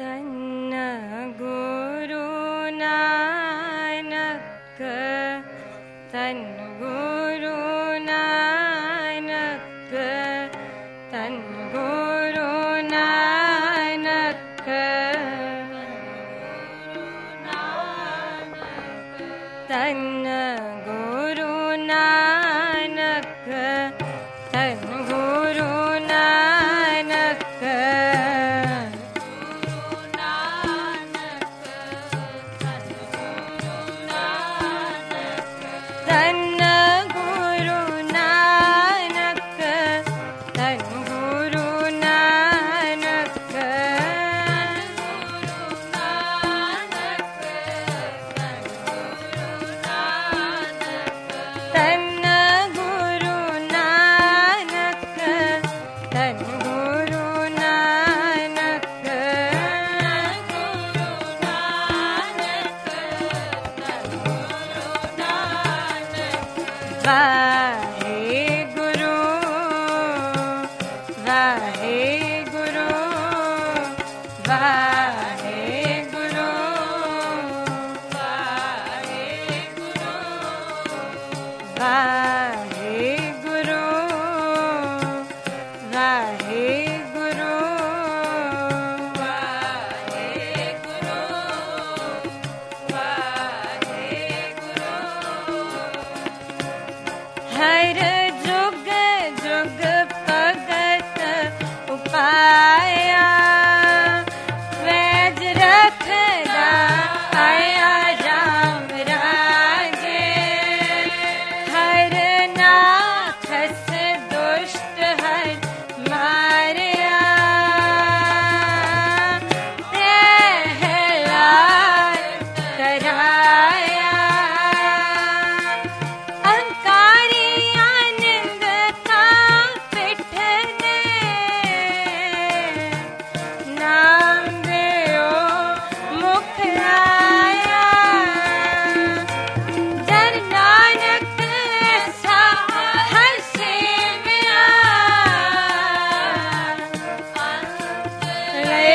धन्न गुरु नानक, धन्न गुरु नानक, धन्न गुरु नानक, धन्न गुरु नानक, धन्न गुरु नानक, धन्न गुरु नानक, धन्न गुरु नानक, धन्न गुरु नानक, धन्न गुरु नानक, वाहेगुरु वाहेगुरु वाहेगुरु वाहेगुरु वाहेगुरु हर जुग जुग भगत उपाया, वैज रखदा आया राम राजे, हर नाखस दुष्ट हर मारया, प्रहलाद कराया, अंकारी आनंद का पिठ दे, नाम देओ मुख आया, जन नानक ऐसा हर सेवया, ले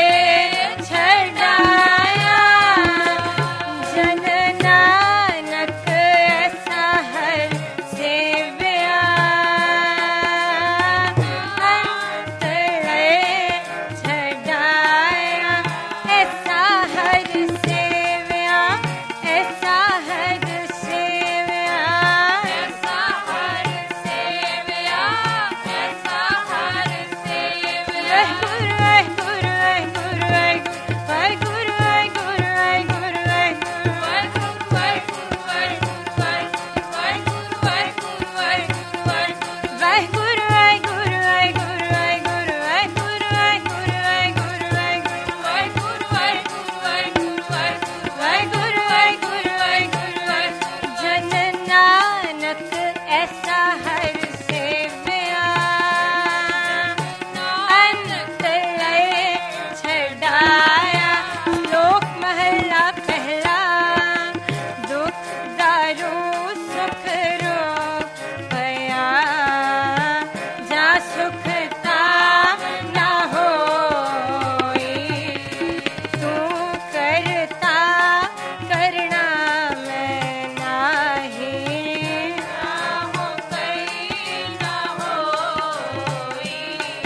छड़ाया, जन नानक ऐसा हर सेवया, अंत ले छड़ाया, ऐसा हर सेवया, ऐसा हर सेवया, ऐसा हर सेवया, ऐसा हर सेवया, वाहेगुरु वाहेगुरु वाहेगुरु वाहेगुरु वाहेगुरु जन नानक ऐसा हर सेवया, अंत ले छड़ाया। श्लोक महला पहला, दुख दारू सुख रोग भया, जा सुखता ना होई, तू करता करना मैं नाही, ना हो कई ना होई,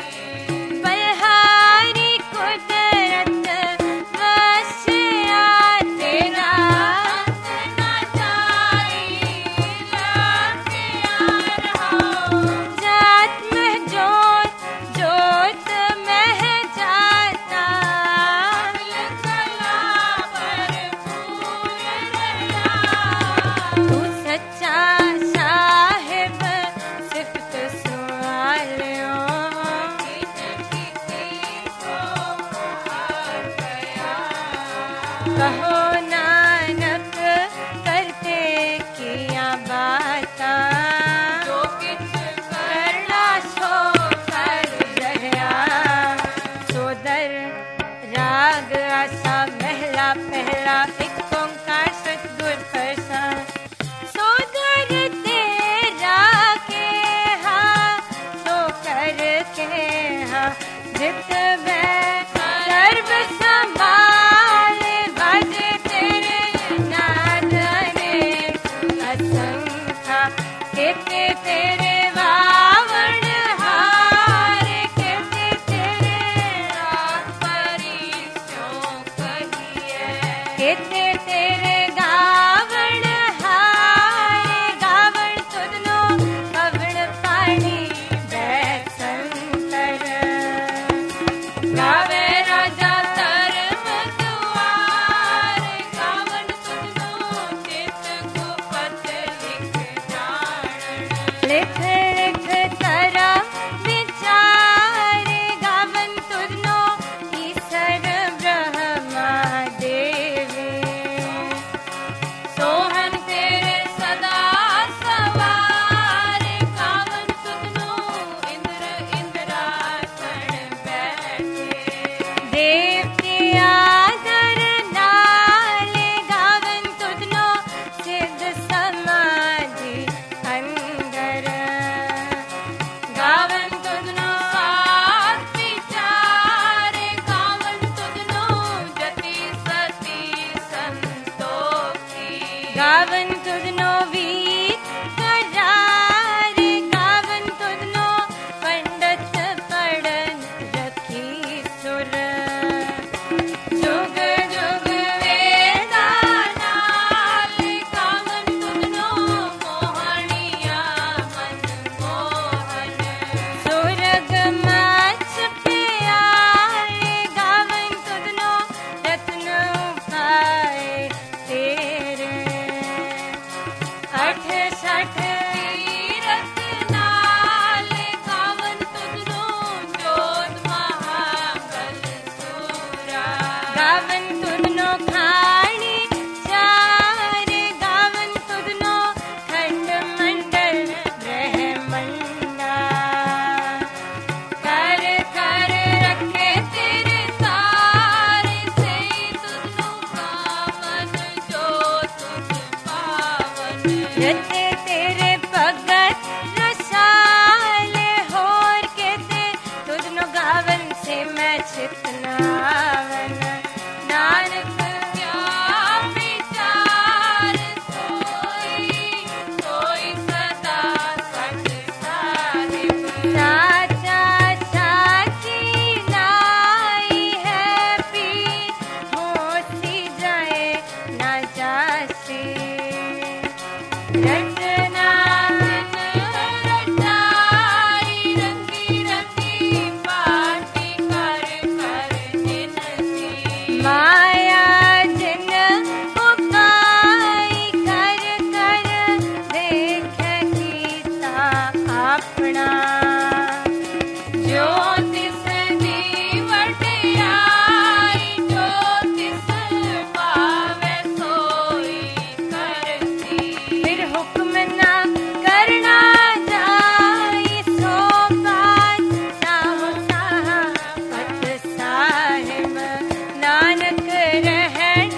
बलहारी कुदरत वसिया तेरा, ना जाई लाखिया रहो, जात में जोत जोत में जाता, कला भरपूर रहना, तू सच्चा साहिब सिफत सुआलियो, कहो नानक करते किया बाता, जो किछ करना सो कर रहया, सोदर राग आसा महला पहला, एक ओंकार सतगुर प्रसाद, सोदर तेरा के हा सो कर के हा, जित मैं सर्व संभाल गावन तुदनो वीर करार, गावन तुदनो पंडित पढ़न रखी सुर। जुग जुग वेदा नाल, गावन तुदनो मोहनिया मन मोहन। सुरग मच प्यारे, गावन तुदनो रत्न उपाय तेरे। अठ सठ तीरथ नाल, गावन तुदनो जोत महाबल सूरा। गावन तुदनो खाणी चार, गावन तुदनो खंड मंडल ब्रह्मंडा। कर कर रखे तेरे तार, से तुदनो पावन जो तुझ पावन। रते तेरे भगत रसाल, होर केते तुदनो गावन से मैं चितनावन। नानक क्या विचार सोई, सोई सदा सच साहिब। साचा साची लाई है पी, होसी जाए ना जासी। रचना रचाई, रंगी रंगी पाटी कर कर जिनसी। माया जिन उपाय कर कर, देख कीता अपना। जो तिस दी वडियाई, जो तिस पावे सोई करती। फिर हुक्म ना करना जाई, सो बात साहो साहबत साहिब। नानक रहन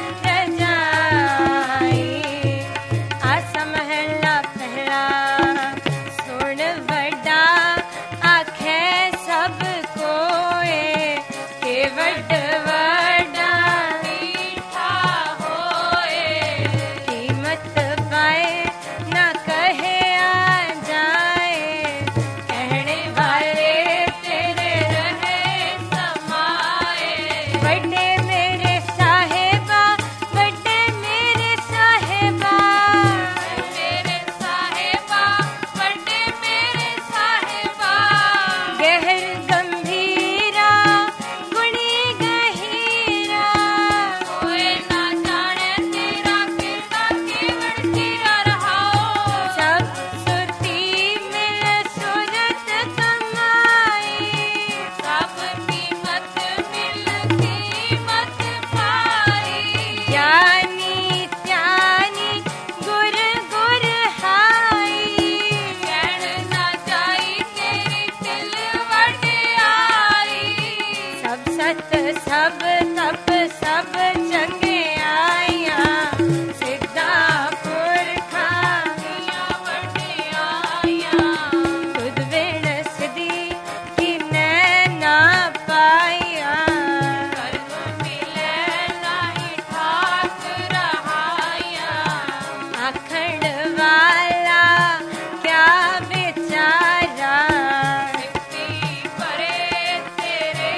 रजाई, आसा महला पहला सुन वड्डा। आखे सब कोए के वड वड्डा मीठा होए। कीमत पाए ना कहे आ जाए, कहने वाले तेरे रहे समाए। बड़े मेरे साहेबा, बड़े मेरे साहेबा, मेरे साहेबा, बड़े मेरे साहेबा। गहर गंभीरा गुणी गहीरा, कोई ना जाने तेरा किरदा केवड़ कीरा रहाओ। सब सुरती मिल सूरत कमाई, सब कीमत मिल कीमत पाई। ज्ञानी त्यानी गुर गुर हाई, कहण ना जाई तेरी तिल वडियाई। सब सत सब तप सब चंगे आइया, सिद्धा पुरखा दियां वडियाइयां। तुद बिन सिद्धि किनै ना पाइया, कर्म मिलै नाहीं ठाक रहाइया। आखण वाला क्या बेचारा, सिद्धि परे तेरे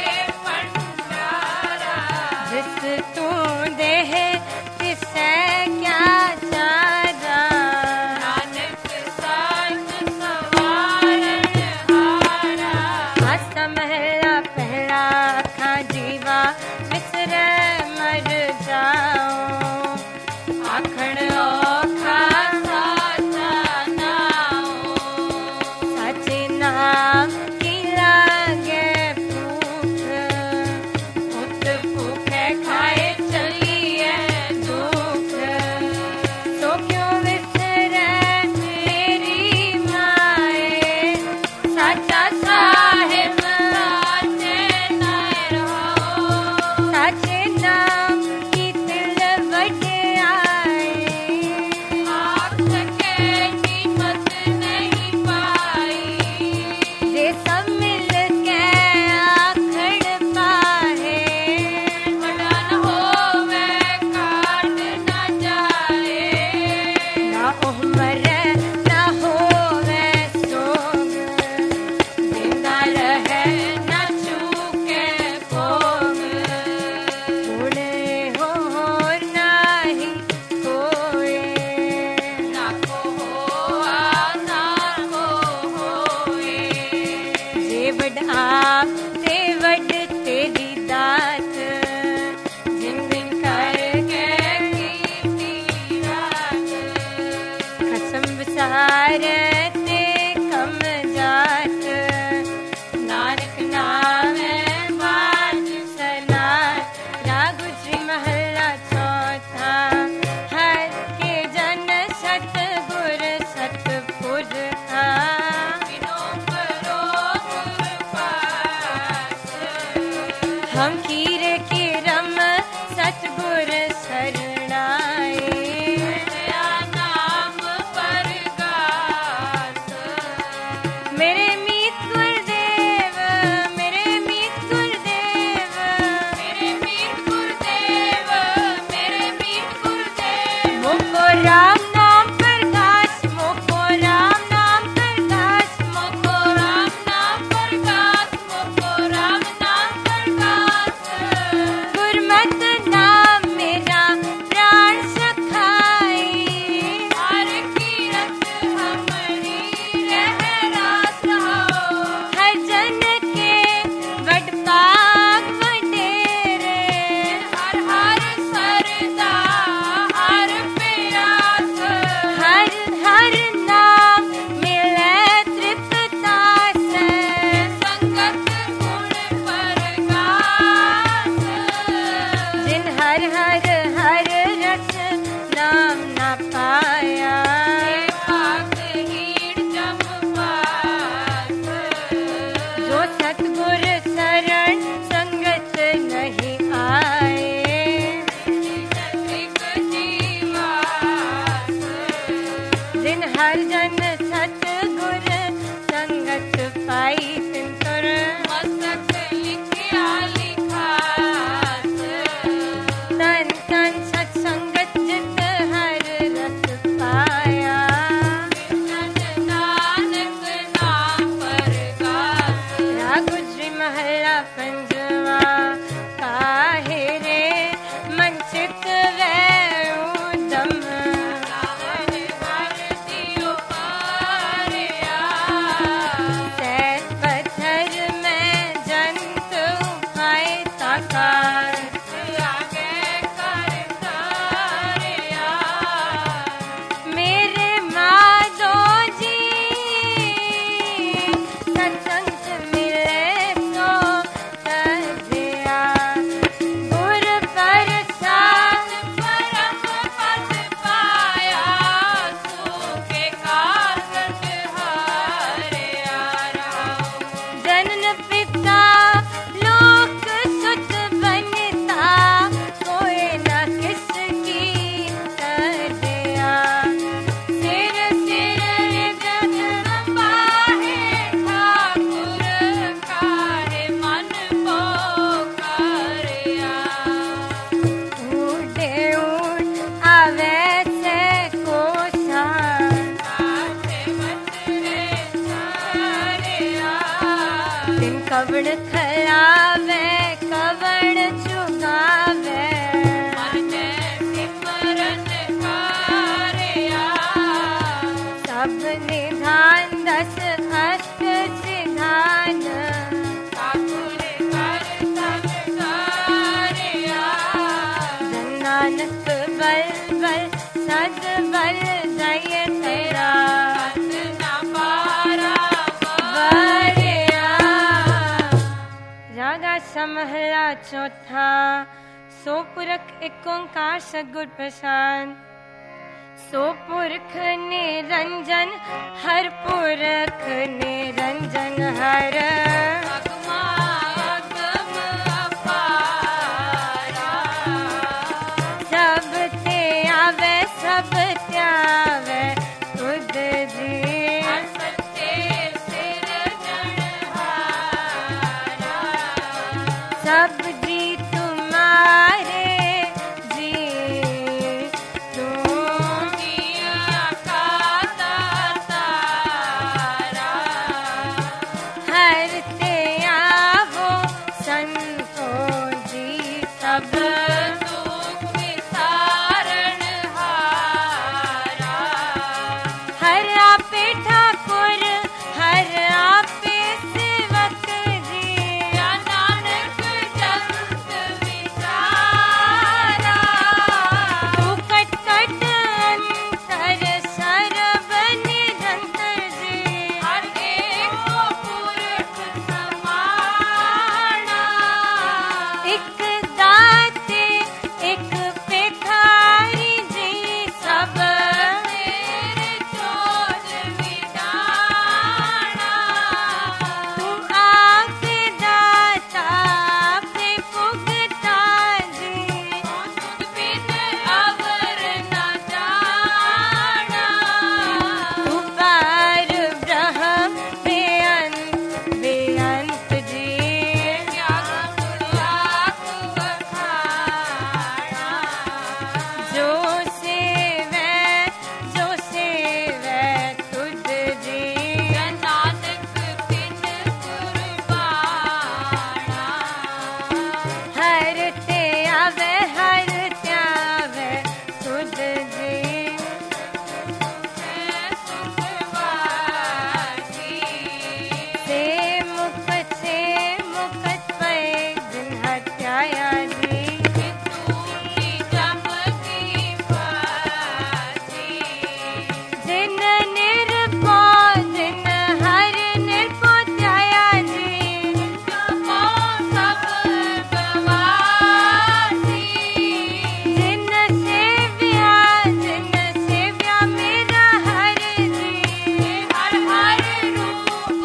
भंडारा। जिस तू देह तिसै क्या चारा, नानक साच सवारण हारा। आसा महला पहला आखा जीवा, विसरै मर जाओ। आखण औखा साचा नाओ, साचे नाम की लागे भूख। उत भूखे खाए चलिए दुख, तो क्यों विसरै मेरी माए। साचा साहिब साचे नाय रहो, साचे नाम की तिल वडियाई। आप सके कीमत नहीं पाई, जे सब मिल के आखड़ पाए। बड़ा न होवे काट न जाए, कीरे की रम सतगुर शरणाए। नाम परगास मेरे मीत गुरदेव, मेरे मीत गुरदेव, मेरे मीत गुरदेव, मेरे मीत गुरदेव। मोको राम नाम प्रकाश, मोको राम नाम प्रकाश, मोको राम नाम प्रकाश, मोको राम नाम प्रकाश। गुरमत नाम मेरा प्राण सखाई, हर कीरत हमारी रह रास रहो। हर जन के वड पाग वडेरे, हर हर सरदा हर प्यास। हर हर नाम मिले तृप्ता से, संगत गुण परगास। जिन हर हर हर रस नाम न पाया, हीड़ जम पास। जो सतगुर शरण संगत नहीं आए, जिन हर जन सतगुर संगत पाई, तिन तुर मस्तक लिखिया लिखास। तन तन सत्संगत जित हर रस पाया, नानक नाम परगास। राग गुजरी महला पंजवा, काहे रे मन चित वै उदम। सैत पत्थर में जंत उपाय साकार, आगे कर तारिया। मेरे माधो जी सत्संग मिले तो तजिया। गुर प्रसाद परम पद पाया, सूखे कागज हारिया रहो। जनन पिता लोक सुत बनता, कोई न किसकी तजिया। सिर सिर जग रंबाहे, ठाकुर काहे मन पोकारिया। ऊटे ऊट आवे से कोसा, काटे बचरे सारिया। दिन कवण खलावे कवण चुगावे, मन सिमरन कारिया। सब निधान दस अष्ट सिधान, ठाकुर कर सब कारिया। नानक बल बल सद बल दय तेरा, न पारा वरिया। रागा समहला चौथा, सो पुरख एक ओंकार सतगुर प्रसाद। सो पुरख निरंजन हर पुरख निरंजन हर। सब ते आवे सब त्यावे खुद जी, सच्चे सिरजनहारा। सब जी तुम्हारे जी, तुम किया का तारा। हर ते आवो संतो जी, सब दुख विसारण हारा। हर आपे ठाकुर हर आपे सेवक जी, नानक जगत विचारा। तू कट कट अंतर सर्व निरंतर जी, हर एक पुरख समाना। एक दाते गावे हर त्यावे सुध जी से मुकत पे दिन हत्याया जी जिन निर्पो जिन हर निर्पो त्याया जी जिन सेव्या मेरा हर जी हर हर रूप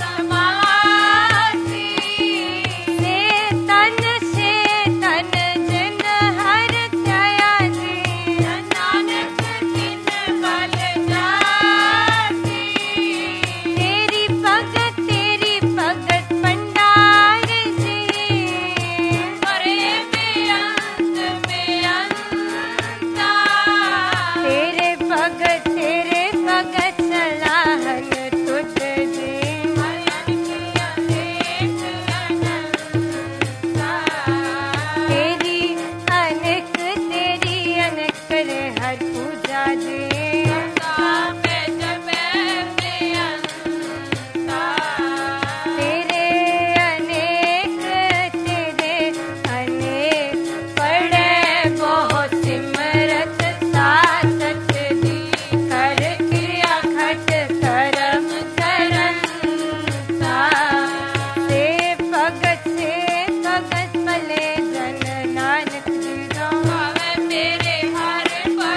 समासी से तन जिन हर त्याया जी नानक जिन बल जासी तेरी भगत भंडार जी करे बेअंत बेअंता तेरे भगत सलाहन तुझ जी तेरी अनेक रे हर पूजा जी तेरे अनेक पड़े बहुत सिमरत सासत दी कर क्रिया खट करम करंता से भगत पले जन नानक जी गावे तेरे हर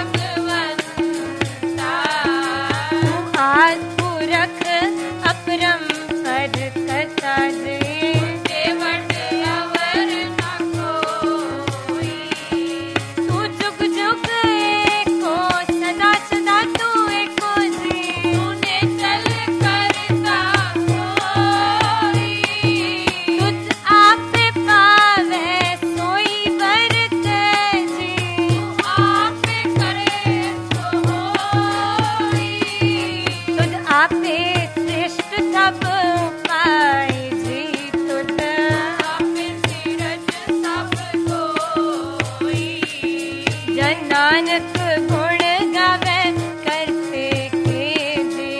भगवंता आद पुरख अपरम पद करता जी देवट अवर न कोई तू जुग जुग एको सदा सदा तू एको जी तूने चल करता कोई तुझ आप पावे सोई बरत जी तू आप करे सो होई तुझ आपे श्रेष्ठ सब उपाय जी तुझ आपे धीरज सब कोई जन नानक गुण गावे करते के जी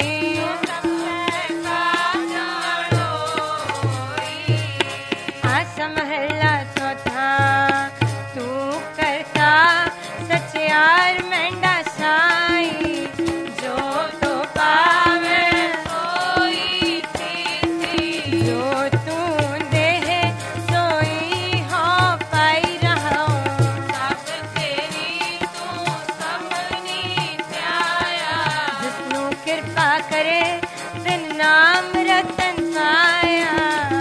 महला चौथा तू करता सचियार मेंढा साई जो तो पावे सोई थी जो तू देह सोई हो पाई रहो सब तेरी तू सबनी त्याया जिसनु कृपा करे बिन नाम रतन पाया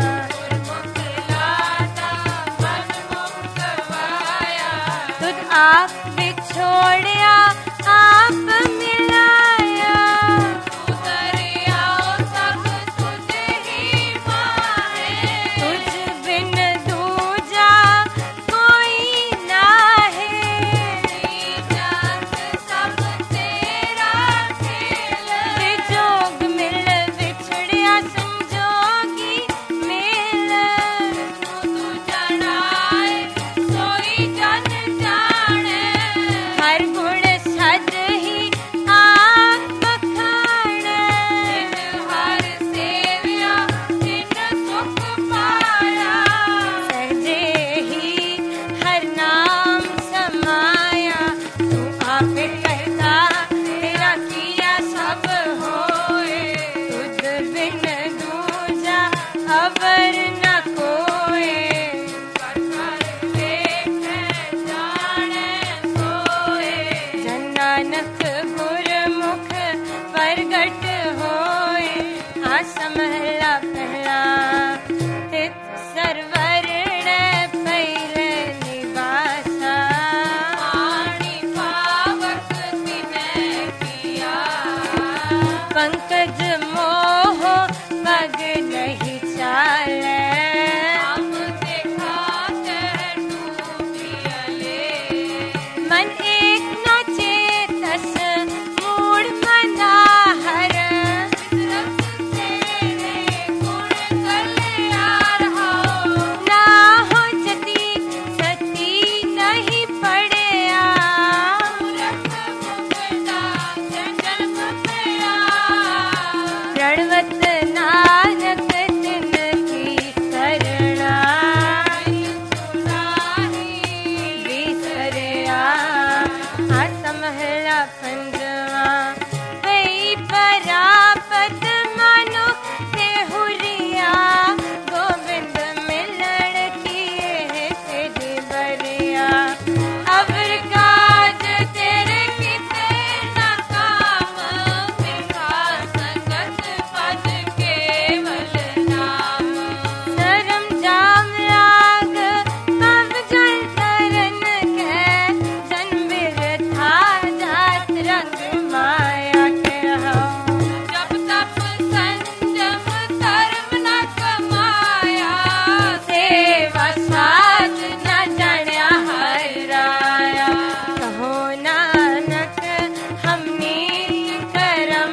तुझ आप बिछोड़िया आप मिलाया तू दरिया सब तुझे ही पाए तुझ बिन दूजा कोई ना है जात सब तेरा खेल विजोग मिल बिछड़िया संजोगी मेल तू जनाए सोई जन जाने हर गुण सद ही आप बखाने हर सेव्या जिन सुख पाया सहजे ही हर नाम समाया तू आप करता तेरा किया सब होए तुझ बिन दूजा अवर न कोई जन नानक गुरमुख प्रगट होए आसमहला पहला तित सरवर्ण पहले निवास पंजवा वही परापत मानो ते हुरिया गोविंद मिलन किए तेरी बरिया अवर काज तेरे किते न काम बिखा संगत पद केवल नाम शर्म जाम राग पव जल तरन के जन्म बिरथा जात रंग माया के हो जब तप संजम कर्म न कमाया सेवा साध न जण्या हर राया कहो नानक हमने करम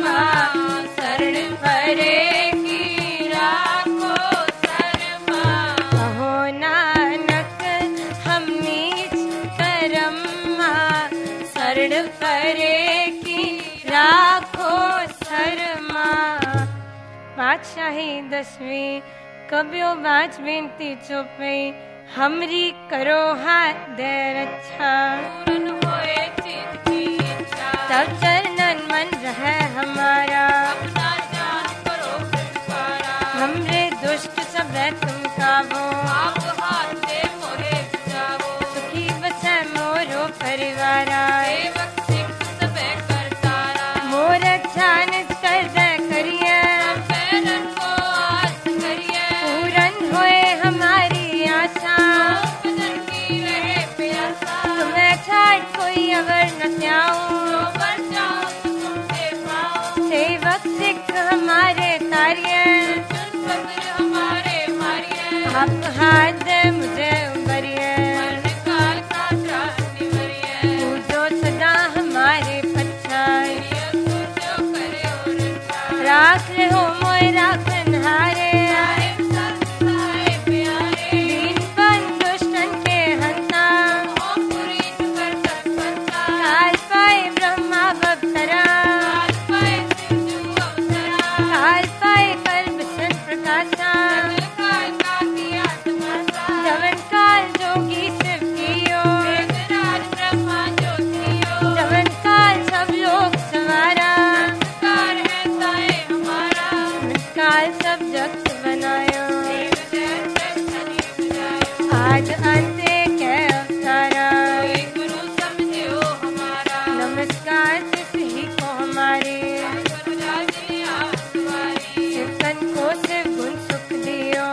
शरण परे की राखो शर्मा कहो नानक हमने करम शरण परे की राखो शर्मा बादशाही 10वीं कबियो बाज बेनती चुपई हमरी करो हाथ दे रक्षा पूर्ण होए चित की इच्छा तब चरणन मन रहे हमारा अपना जान करो कृपारा हमरे दुष्ट सब तुम काबो आप हाथ से मोहे बचावो सुखी बसे मोरो परिवारा सेवक सिख सबे करतारा मोर अच्छा निज कर दे करिए पैरन को आस करिए पूरन होए हमारी आशा भजन की रहे प्यासा तुम्हें छाड़ कोई अवर न त्याऊं पर जाऊं तो तुमसे पाऊं सेवक सिख हमारे तारिये सब्र हमारे मारिये आप हाथ दे मुझे उबरिये मरण काल का त्रास निवरिये पूजो सदा हमारे पछाई जो करे और राख रहो मोय राखन हारे दीन बन दुष्टन के हंता काल पाए ब्रह्मा बप्तरा काल पाए कल बिशन प्रकाशा जवन काल जोगी शिव कियो जवन काल सब लोग सवारा काल सब जगत बनायो आज अंते के अवतारा गुरु समझो हमारा नमस्कार तिस ही को हमारे शिवकन को शिव गुण सुख दियो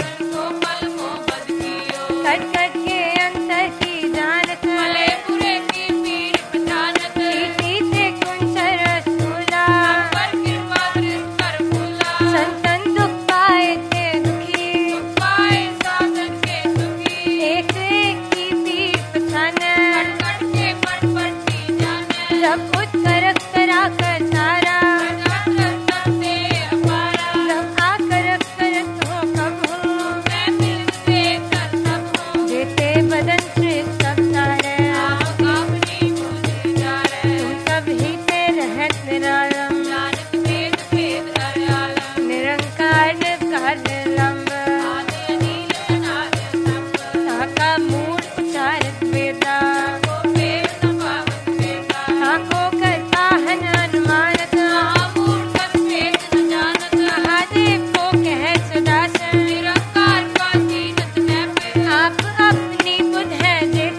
कट कट के अंतर की जानत भले बुरे की पीर पहचानत से गुण सरस फूला पर कृपा कर फूला संतन दुख पाए थे दुखी पाए साधन के सुखी एक की पीर पहचाने कट के पट की जाने जब खुद करक करा कर सारा जब आकर करत हो कब हूँ मैं मिल से कर सब हूँ जेते बदन श्रेष्ठ सब सारे तुम सब ही पे रहत निरालम निरंकार निर्कार निलंब ताका मूल उच्चारित वेदा ताको करता हन अनुमानत महादेव को कह सुदासन निरंकार का जीनत में आप अपनी बुध है जे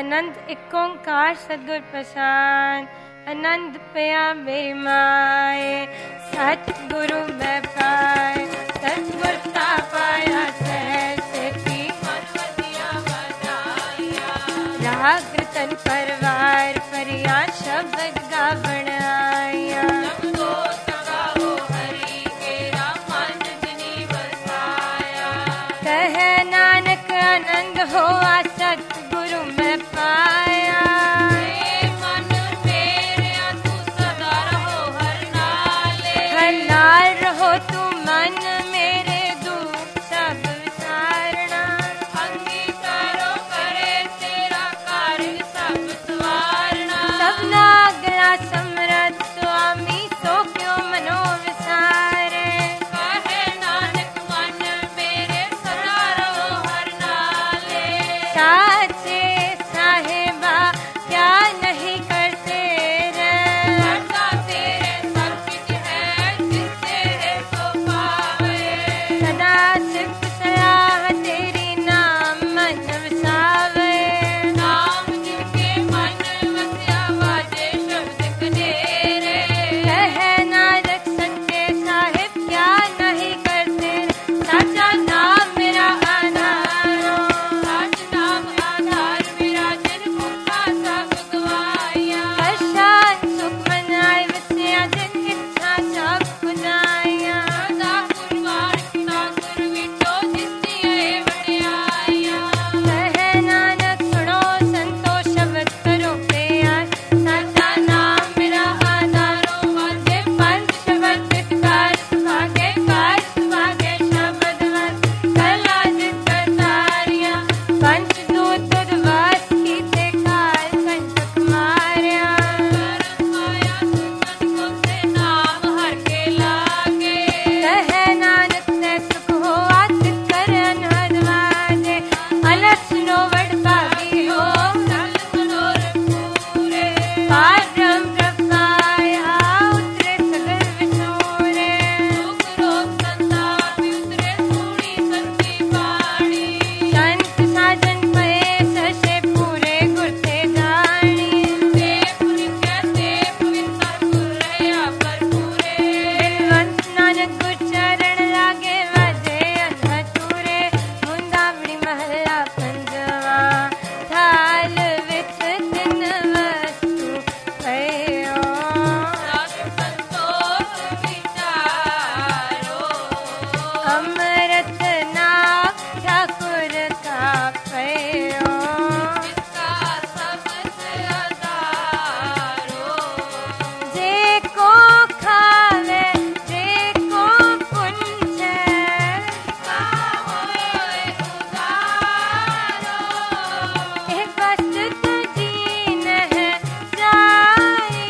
आनंद एक ओंकार सतगुर प्रसाद, आनंद पया बेमाए, सतगुरु मैं पाए, सतगुर ता पाया सहज की मनवतिया बधाइया। राग रतन परवार परिया शब्द गावण आया, शब्दो सगाओ हरि केरा मन जिनी बसाया। कहे नानक आनंद होआ सतगुरु मैं पाया, मन मेरे तू सदा रहो हर नाले, हर नाल रहो तू मन मेरे दुख सब विसारना। अंगीकारो करे तेरा कार्य सब सवारना, सबना अगला समरथ स्वामी सो क्यों मनो विसारे। कहे नानक मन मेरे सदा रहो हर नाले, साचे साहेबा क्या नहीं करते रे, करता तेरे सब कुछ है जिससे है सो पावे। सदा सिर्फ सलाह तेरी नाम मन वसावे, नाम जिनके मन वस्या वाजे शब्द कनेरे। कहे नानक सच्चे साहिब क्या नहीं करते, साचा नाम मेरा आधारो, साच नाम आधार मेरा जिन मुखा सब गवाया। शान सुख मनाए वस्या जिन इच्छा सब पुजाया, सदा गुरवार किता गुर विटो जिसकी है वड्याया। कहे नानक सुनो संतो शब्द करो प्यार, साचा नाम मेरा आधारो, वाजे पंच शब्द विकार सुभागे कार सुभागे शब्द वस, कला जित करतारिया। पंच दूत उद्वास कीते काल कंटक मार्या, करम माया सुनत को से नाम हर के लागे। कहे नानक से सुख हो आत कर अनहद वाजे, अलग सुनो वड भागी हो नल मनोरथ पूरे। पार ब्रह्म प्रपाया उतरे सगल विछोरे, दुख रोग संताप उतरे सूड़ी संती बाणी। संत साजन पए ससे पूरे गुर ते जानी, देव कैसे पवित्र गुर रहा पर पूरे। बिनवंत नानक गुर चरण लागे वाजे अनहतूरे, मुंदावड़ी महला पंजवा थाल विच तिन वस्तु पयो। सत संतोष विचारो, अमृत नाम ठाकुर का पयो। जिसका सबस अधारो, जे को खावे जे को पुंजे, का होए उदारो। एक वस्तु दीन है जाई,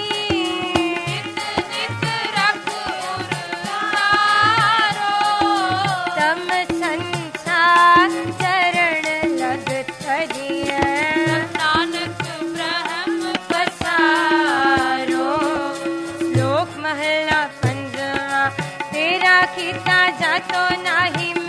नित नित रख उतारो। तम संसार चरण लग तरिए, नानक ब्रह्म पसारो। श्लोक महला पंजवा, तेरा कीता जातो नाही